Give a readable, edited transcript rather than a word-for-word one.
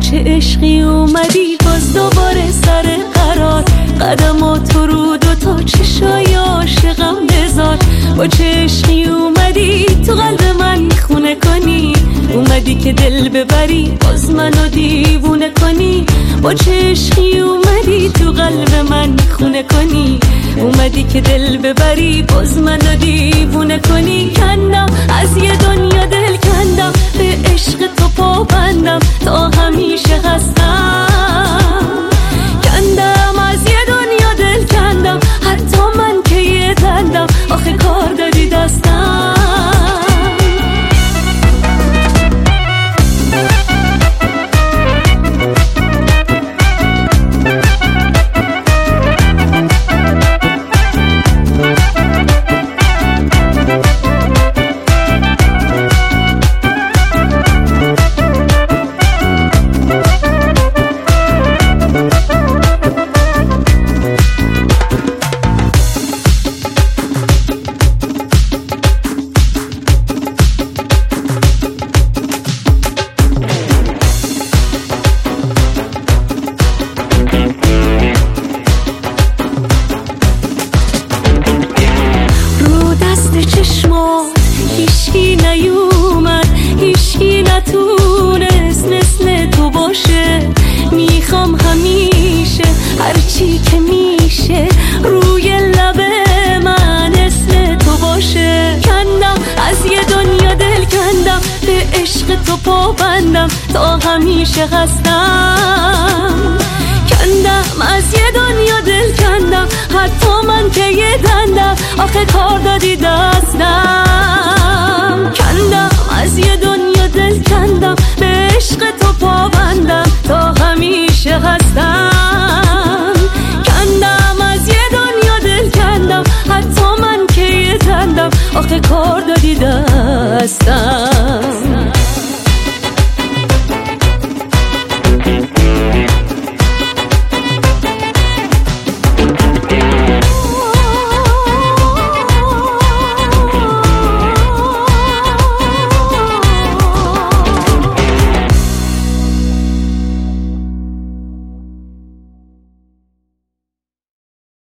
چه عشقی اومدی باز دوباره سر قرار، قدماتو رو دوتا چشای عاشقم بذار. با چه عشقی اومدی تو قلب من خونه کنی، اومدی که دل ببری باز منو دیوونه کنی. با چه عشقی اومدی تو قلب من خونه کنی، اومدی که دل ببری باز منو دیوونه کنی. کندم از یه دنیا دل کندم، به عشق تو پابندم تا همیشه هستم. کندم از یه دنیا دل کندم، حتی من که یه دندم آخه کار دادی دستم. هیچکی نیومد، هیچکی نتونست مثل تو باشه. میخوام همیشه هرچی که میشه روی لب من اسم تو باشه. کندم از یه دنیا دل کندم، به عشق تو پابندم تا همیشه هستم. کندم از یه دنیا دل کندم، حتی من که یه دندم آخه کار دادی دستم. کندم از یه دنیا دل کندم، به عشق تو پابندم تا همیشه هستم. کندم از یه دنیا دل کندم، حتی من که یه دندم آخه کار دادی دستم.